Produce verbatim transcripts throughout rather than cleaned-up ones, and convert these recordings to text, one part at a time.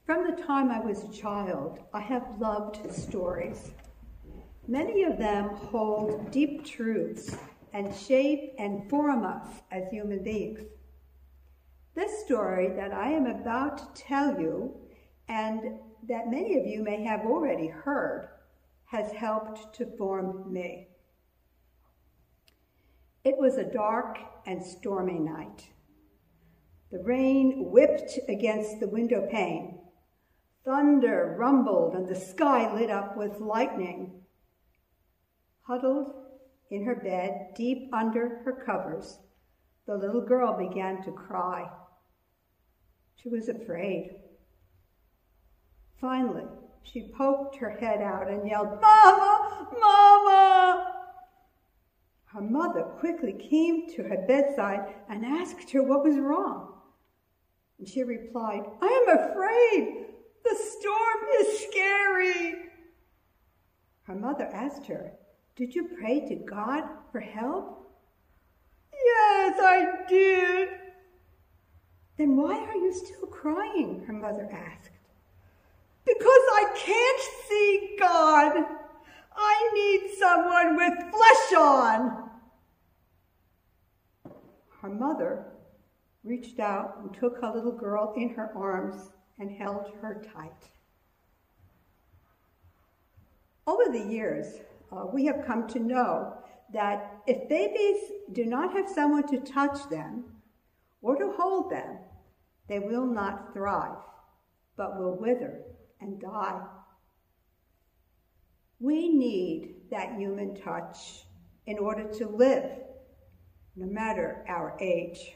From the time I was a child, I have loved stories. Many of them hold deep truths and shape and form us as human beings. This story that I am about to tell you, and that many of you may have already heard, has helped to form me. It was a dark and stormy night. The rain whipped against the window pane. Thunder rumbled and the sky lit up with lightning. Huddled in her bed, deep under her covers, the little girl began to cry. She was afraid. Finally, she poked her head out and yelled, "Mama! Mama!" Her mother quickly came to her bedside and asked her what was wrong. And she replied, "I am afraid. The storm is scary." Her mother asked her, "Did you pray to God for help?" "Yes, I did." "Then why are you still crying?" her mother asked. "Because I can't see God. I need someone with flesh on." Her mother reached out and took her little girl in her arms and held her tight. Over the years, uh, we have come to know that if babies do not have someone to touch them or to hold them, they will not thrive, but will wither and die. We need that human touch in order to live, no matter our age.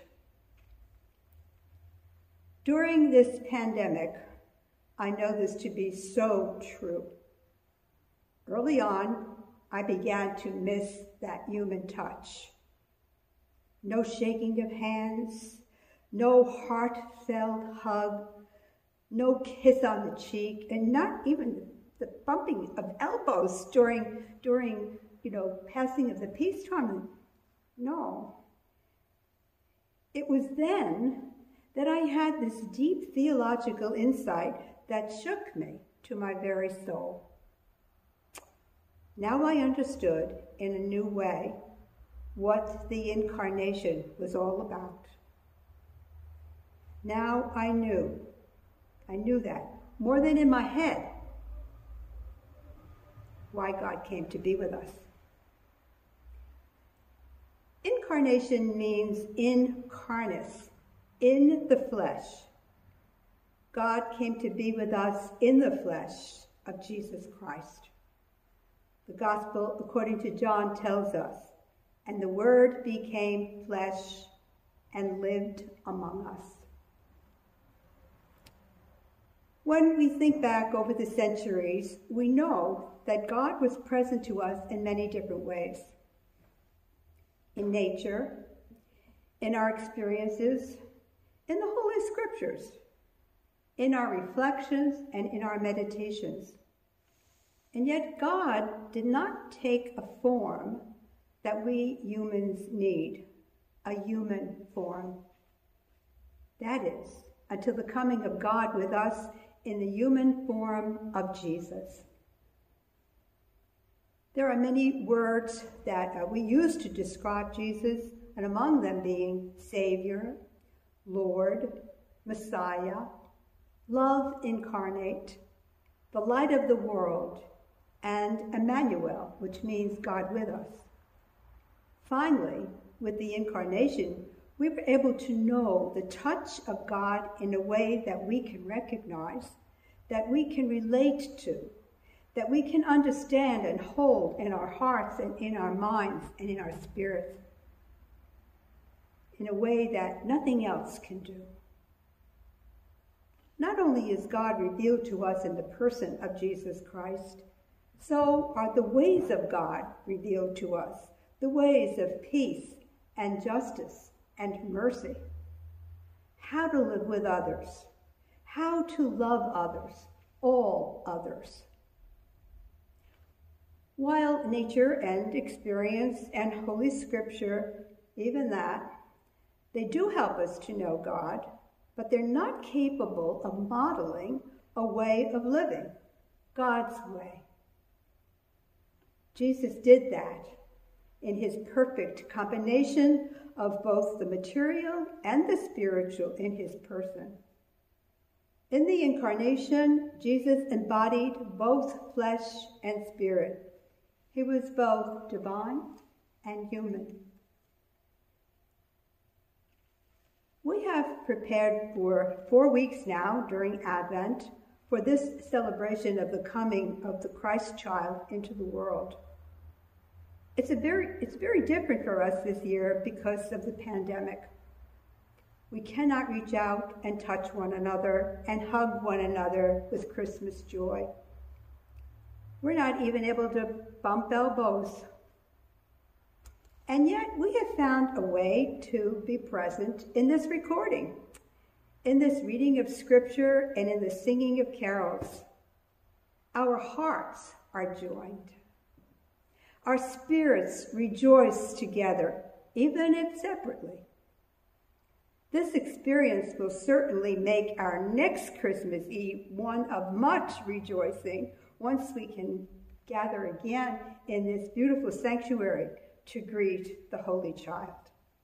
During this pandemic, I know this to be so true. Early on, I began to miss that human touch. No shaking of hands, no heartfelt hug, no kiss on the cheek, and not even the bumping of elbows during, during, you know, passing of the peace time. No. It was then that I had this deep theological insight that shook me to my very soul. Now I understood in a new way what the incarnation was all about. Now I knew, I knew that, more than in my head, why God came to be with us. Incarnation means incarnis, in the flesh. God came to be with us in the flesh of Jesus Christ. The gospel, according to John, tells us, "And the Word became flesh and lived among us." When we think back over the centuries, we know that God was present to us in many different ways. In nature, in our experiences, in the Holy Scriptures, in our reflections, and in our meditations. And yet God did not take a form that we humans need, a human form. That is, until the coming of God with us in the human form of Jesus. There are many words that uh, we use to describe Jesus, and among them being Savior, Lord, Messiah, love incarnate, the light of the world, and Emmanuel, which means God with us. Finally, with the incarnation, we were able to know the touch of God in a way that we can recognize, that we can relate to, that we can understand and hold in our hearts and in our minds and in our spirits, in a way that nothing else can do. Not only is God revealed to us in the person of Jesus Christ, so are the ways of God revealed to us, the ways of peace and justice and mercy, how to live with others, how to love others, all others. While nature and experience and Holy Scripture, even that, they do help us to know God, but they're not capable of modeling a way of living, God's way. Jesus did that in his perfect combination of both the material and the spiritual in his person. In the incarnation, Jesus embodied both flesh and spirit. He was both divine and human. We have prepared for four weeks now during Advent for this celebration of the coming of the Christ child into the world. It's a very, it's very different for us this year because of the pandemic. We cannot reach out and touch one another and hug one another with Christmas joy. We're not even able to bump elbows. And yet we have found a way to be present in this recording, in this reading of Scripture, and in the singing of carols. Our hearts are joined. Our spirits rejoice together, even if separately. This experience will certainly make our next Christmas Eve one of much rejoicing once we can gather again in this beautiful sanctuary to greet the Holy Child.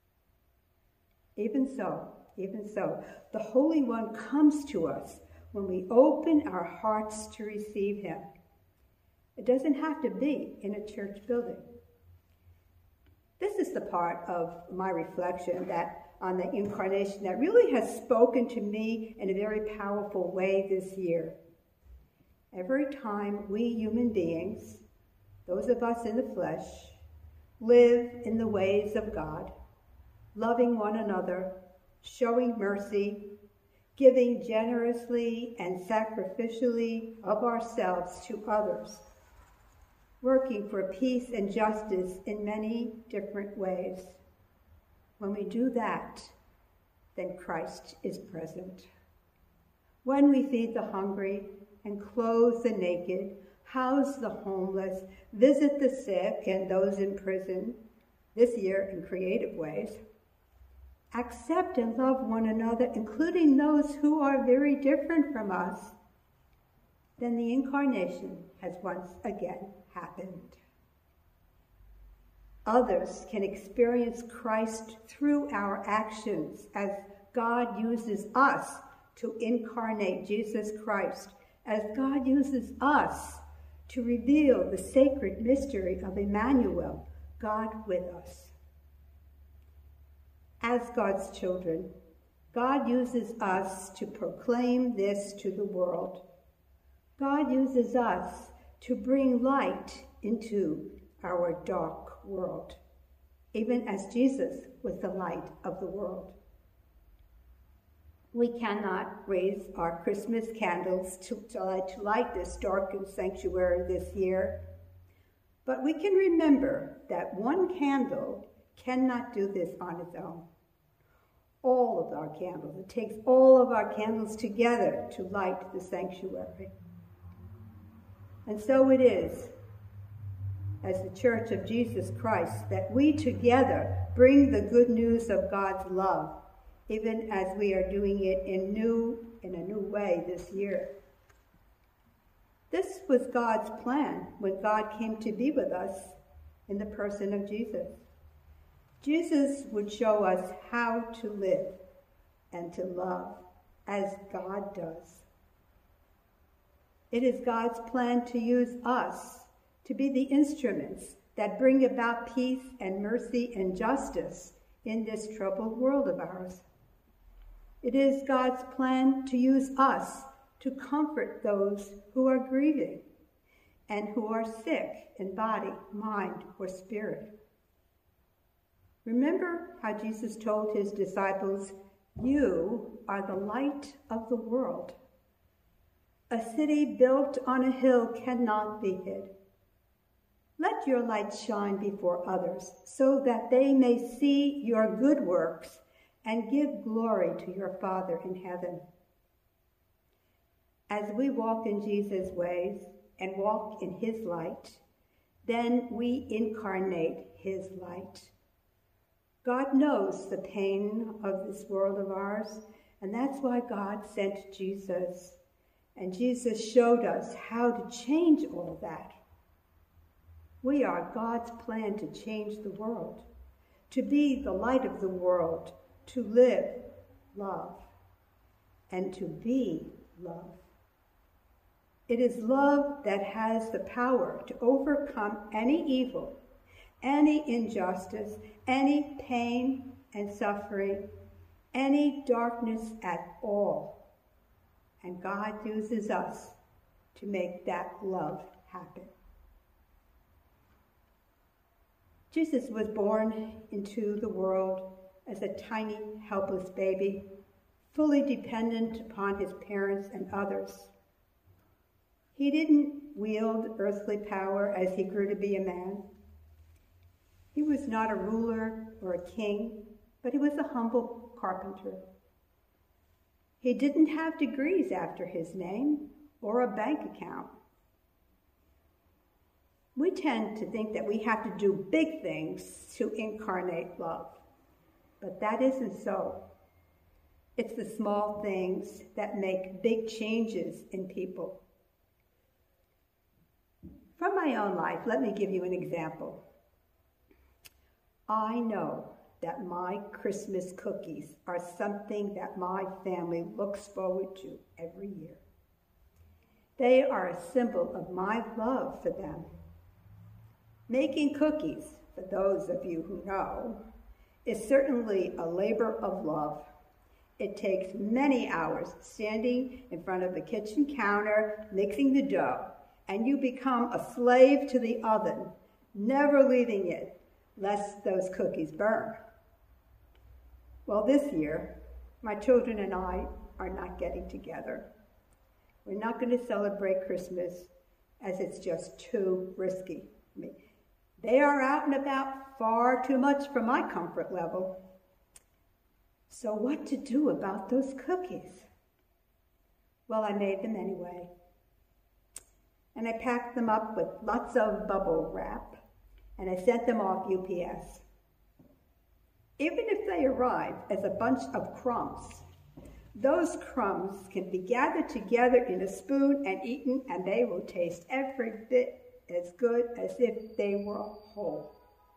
Even so, even so, the Holy One comes to us when we open our hearts to receive him. It doesn't have to be in a church building. This is the part of my reflection that on the incarnation that really has spoken to me in a very powerful way this year. Every time we human beings, those of us in the flesh, live in the ways of God, loving one another, showing mercy, giving generously and sacrificially of ourselves to others, working for peace and justice in many different ways. When we do that, then Christ is present. When we feed the hungry and clothe the naked, house the homeless, visit the sick and those in prison, this year in creative ways, accept and love one another, including those who are very different from us, then the incarnation has once again happened. Others can experience Christ through our actions as God uses us to incarnate Jesus Christ, as God uses us to reveal the sacred mystery of Emmanuel, God with us. As God's children, God uses us to proclaim this to the world. God uses us to bring light into our dark world, even as Jesus was the light of the world. We cannot raise our Christmas candles to, to, light, to light this darkened sanctuary this year, but we can remember that one candle cannot do this on its own. All of our candles, it takes all of our candles together to light the sanctuary. And so it is, as the Church of Jesus Christ, that we together bring the good news of God's love, even as we are doing it in new, in a new way this year. This was God's plan when God came to be with us in the person of Jesus. Jesus would show us how to live and to love as God does. It is God's plan to use us to be the instruments that bring about peace and mercy and justice in this troubled world of ours. It is God's plan to use us to comfort those who are grieving and who are sick in body, mind, or spirit. Remember how Jesus told his disciples, "You are the light of the world. A city built on a hill cannot be hid. Let your light shine before others so that they may see your good works and give glory to your Father in heaven." As we walk in Jesus' ways and walk in his light, then we incarnate his light. God knows the pain of this world of ours, and that's why God sent Jesus. And Jesus showed us how to change all that. We are God's plan to change the world, to be the light of the world, to live love, and to be love. It is love that has the power to overcome any evil, any injustice, any pain and suffering, any darkness at all. And God uses us to make that love happen. Jesus was born into the world as a tiny, helpless baby, fully dependent upon his parents and others. He didn't wield earthly power as he grew to be a man. He was not a ruler or a king, but he was a humble carpenter. He didn't have degrees after his name or a bank account. We tend to think that we have to do big things to incarnate love, but that isn't so. It's the small things that make big changes in people. From my own life, let me give you an example. I know that my Christmas cookies are something that my family looks forward to every year. They are a symbol of my love for them. Making cookies, for those of you who know, is certainly a labor of love. It takes many hours standing in front of the kitchen counter, mixing the dough, and you become a slave to the oven, never leaving it, lest those cookies burn. Well, this year, my children and I are not getting together. We're not going to celebrate Christmas as it's just too risky. I mean, they are out and about far too much for my comfort level. So what to do about those cookies? Well, I made them anyway. And I packed them up with lots of bubble wrap, and I sent them off U P S. Even if they arrive as a bunch of crumbs, those crumbs can be gathered together in a spoon and eaten, and they will taste every bit as good as if they were whole.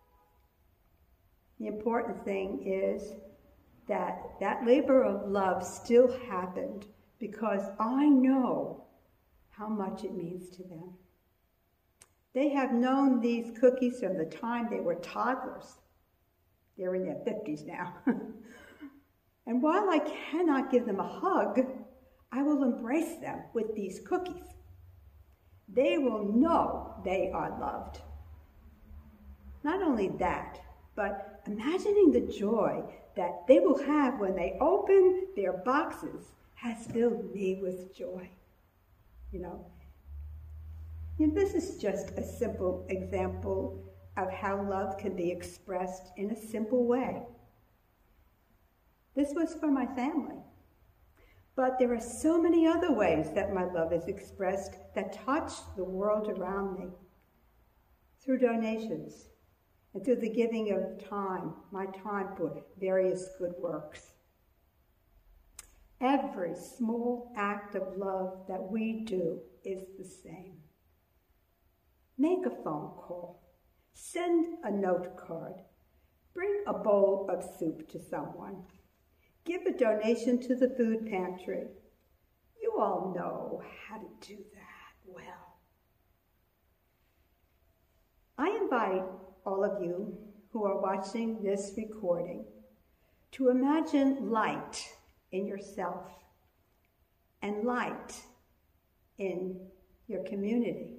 The important thing is that that labor of love still happened because I know how much it means to them. They have known these cookies from the time they were toddlers. They're in their fifties now. And while I cannot give them a hug, I will embrace them with these cookies. They will know they are loved. Not only that, but imagining the joy that they will have when they open their boxes has filled me with joy. You know, and this is just a simple example of how love can be expressed in a simple way. This was for my family. But there are so many other ways that my love is expressed that touch the world around me. Through donations and through the giving of time, my time for various good works. Every small act of love that we do is the same. Make a phone call. Send a note card. Bring a bowl of soup to someone. Give a donation to the food pantry. You all know how to do that well. I invite all of you who are watching this recording to imagine light in yourself and light in your community.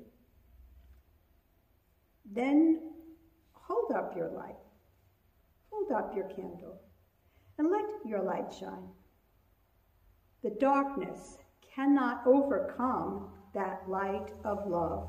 Then hold up your light, hold up your candle, and let your light shine. The darkness cannot overcome that light of love.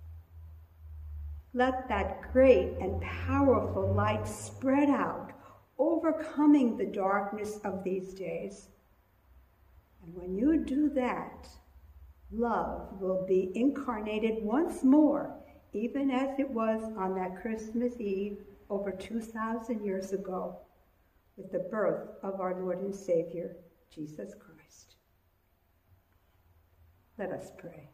Let that great and powerful light spread out, overcoming the darkness of these days. And when you do that, love will be incarnated once more, even as it was on that Christmas Eve over two thousand years ago, with the birth of our Lord and Savior, Jesus Christ. Let us pray.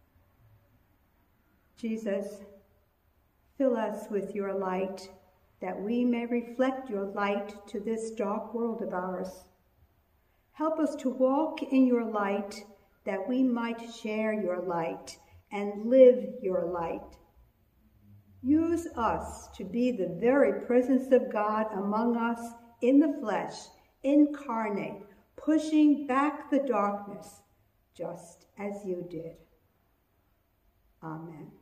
Jesus, fill us with your light, that we may reflect your light to this dark world of ours. Help us to walk in your light, that we might share your light and live your light. Use us to be the very presence of God among us in the flesh, incarnate, pushing back the darkness, just as you did. Amen.